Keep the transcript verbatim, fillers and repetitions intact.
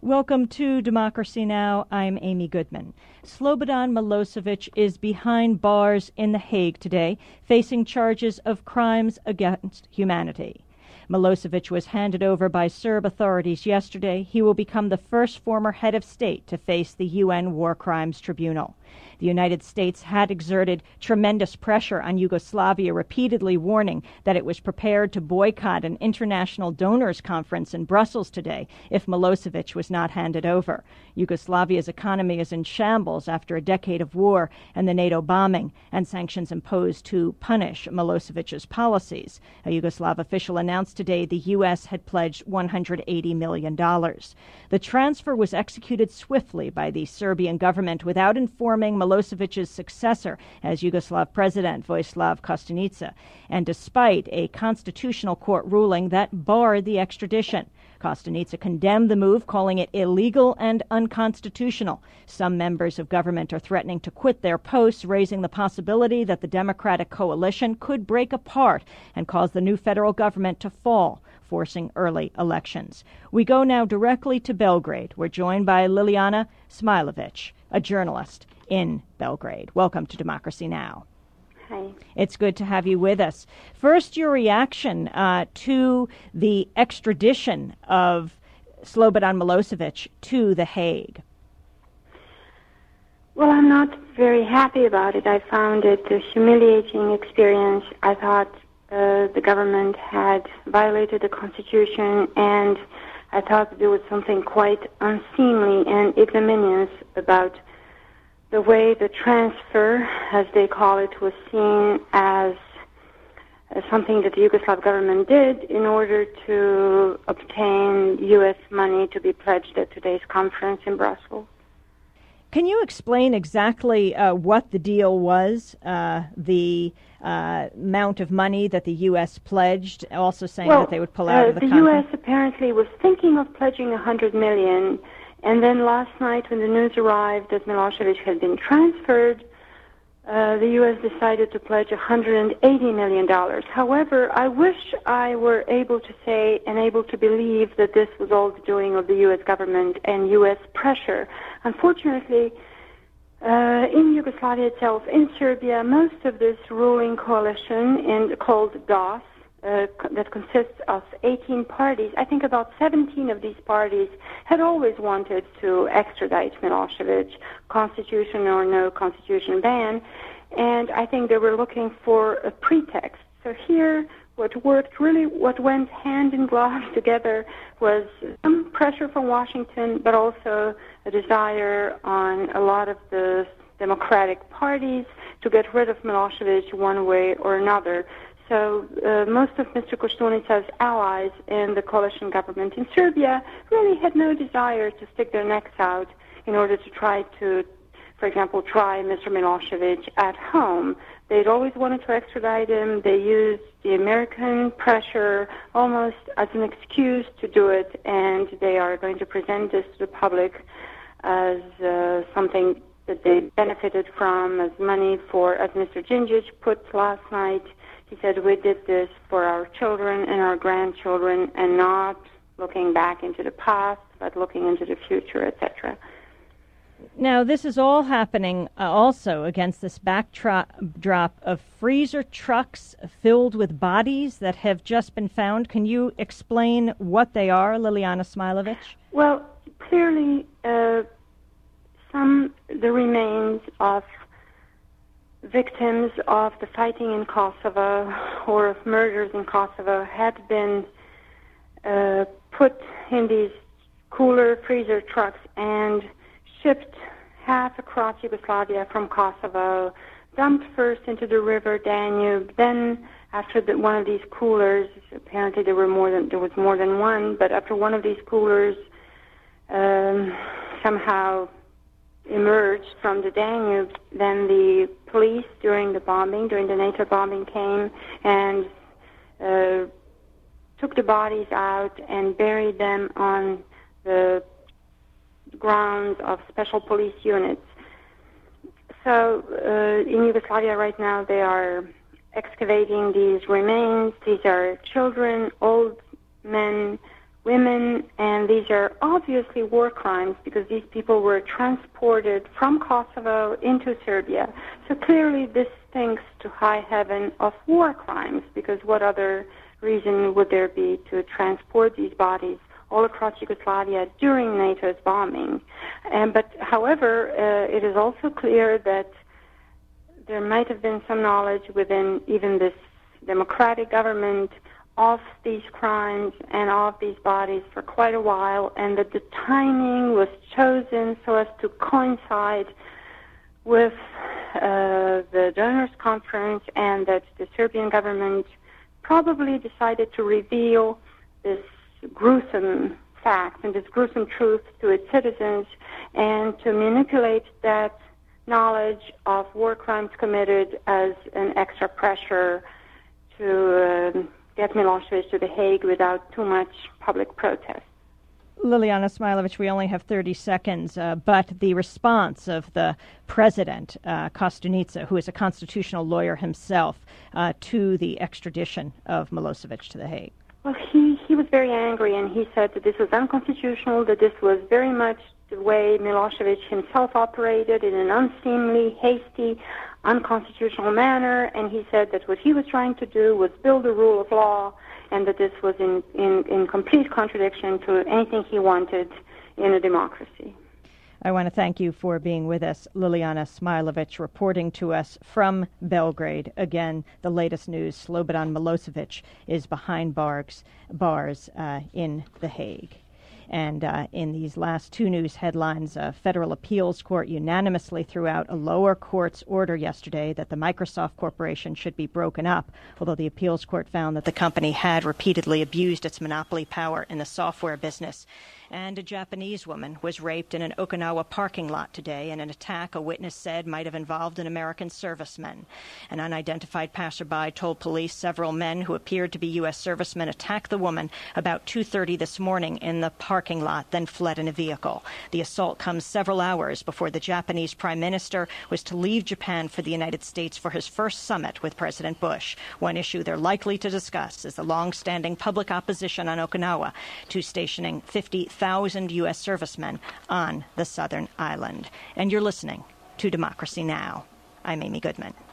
Welcome to Democracy Now! I'm Amy Goodman. Slobodan Milosevic is behind bars in The Hague today, facing charges of crimes against humanity. Milosevic was handed over by Serb authorities yesterday. He will become the first former head of state to face the U N War Crimes Tribunal. The United States had exerted tremendous pressure on Yugoslavia, repeatedly warning that it was prepared to boycott an international donors conference in Brussels today if Milosevic was not handed over. Yugoslavia's economy is in shambles after a decade of war and the NATO bombing and sanctions imposed to punish Milosevic's policies. A Yugoslav official announced today the U S had pledged one hundred eighty million dollars. The transfer was executed swiftly by the Serbian government without informing Milosevic's successor as Yugoslav president, Vojislav Koštunica, and despite a constitutional court ruling that barred the extradition. Koštunica condemned the move, calling it illegal and unconstitutional. Some members of government are threatening to quit their posts, raising the possibility that the Democratic coalition could break apart and cause the new federal government to fall, forcing early elections. We go now directly to Belgrade. We're joined by Liliana Smailovic, a journalist in Belgrade. Welcome to Democracy Now! Hi. It's good to have you with us. First, your reaction uh, to the extradition of Slobodan Milosevic to The Hague. Well, I'm not very happy about it. I found it a humiliating experience. I thought uh, the government had violated the Constitution, and I thought there was something quite unseemly and ignominious about the way the transfer, as they call it, was seen as uh, something that the Yugoslav government did in order to obtain U S money to be pledged at today's conference in Brussels. Can you explain exactly uh, what the deal was, uh, the uh, amount of money that the U S pledged, also saying well, that they would pull out uh, of the, the conference? U S apparently was thinking of pledging one hundred million dollars. And then last night, when the news arrived that Milosevic had been transferred, uh, the U S decided to pledge one hundred eighty million dollars. However, I wish I were able to say and able to believe that this was all the doing of the U S government and U S pressure. Unfortunately, uh, in Yugoslavia itself, in Serbia, most of this ruling coalition in, called D O S, Uh, that consists of eighteen parties, I think about seventeen of these parties had always wanted to extradite Milosevic, constitution or no constitution ban, and I think they were looking for a pretext. So here, what worked really, what went hand in glove together was some pressure from Washington, but also a desire on a lot of the democratic parties to get rid of Milosevic one way or another. So uh, most of Mister Koštunica's allies in the coalition government in Serbia really had no desire to stick their necks out in order to try to, for example, try Mister Milosevic at home. They'd always wanted to extradite him. They used the American pressure almost as an excuse to do it, and they are going to present this to the public as uh, something that they benefited from, as money for, as Mister Djindjic put last night. He said, we did this for our children and our grandchildren and not looking back into the past, but looking into the future, et cetera. Now, this is all happening uh, also against this backdrop of freezer trucks filled with bodies that have just been found. Can you explain what they are, Liliana Smailovic? Well, clearly, uh, some, the remains of victims of the fighting in Kosovo or of murders in Kosovo had been uh, put in these cooler freezer trucks and shipped half across Yugoslavia from Kosovo, dumped first into the river Danube, then after the, one of these coolers, apparently there were more than there was more than one, but after one of these coolers um, somehow emerged from the Danube, then the police during the bombing, during the NATO bombing, came and uh, took the bodies out and buried them on the grounds of special police units. So uh, in Yugoslavia right now they are excavating these remains. These are children, old men, women, and these are obviously war crimes because these people were transported from Kosovo into Serbia. So clearly this stinks to high heaven of war crimes, because what other reason would there be to transport these bodies all across Yugoslavia during NATO's bombing? And, but however, uh, it is also clear that there might have been some knowledge within even this democratic government of these crimes and of these bodies for quite a while, and that the timing was chosen so as to coincide with uh, the donors' conference, and that the Serbian government probably decided to reveal this gruesome fact and this gruesome truth to its citizens, and to manipulate that knowledge of war crimes committed as an extra pressure to uh, get Milosevic to The Hague without too much public protest. Liliana Smailovic, we only have thirty seconds, uh, but the response of the president, uh, Kostunica, who is a constitutional lawyer himself, uh, to the extradition of Milosevic to The Hague. Well, he, he was very angry, and he said that this was unconstitutional, that this was very much the way Milosevic himself operated, in an unseemly, hasty, unconstitutional manner, and he said that what he was trying to do was build a rule of law, and that this was in, in, in complete contradiction to anything he wanted in a democracy. I want to thank you for being with us, Liliana Smailovic, reporting to us from Belgrade. Again, the latest news, Slobodan Milosevic is behind bars, bars uh, in The Hague. And uh, in these last two news headlines, a federal appeals court unanimously threw out a lower court's order yesterday that the Microsoft Corporation should be broken up, although the appeals court found that the company had repeatedly abused its monopoly power in the software business. And a Japanese woman was raped in an Okinawa parking lot today in an attack a witness said might have involved an American serviceman. An unidentified passerby told police several men who appeared to be U S servicemen attacked the woman about two thirty this morning in the parking lot, then fled in a vehicle. The assault comes several hours before the Japanese prime minister was to leave Japan for the United States for his first summit with President Bush. One issue they're likely to discuss is the long-standing public opposition on Okinawa to stationing fifty thousand U S servicemen on the southern island. And you're listening to Democracy Now! I'm Amy Goodman.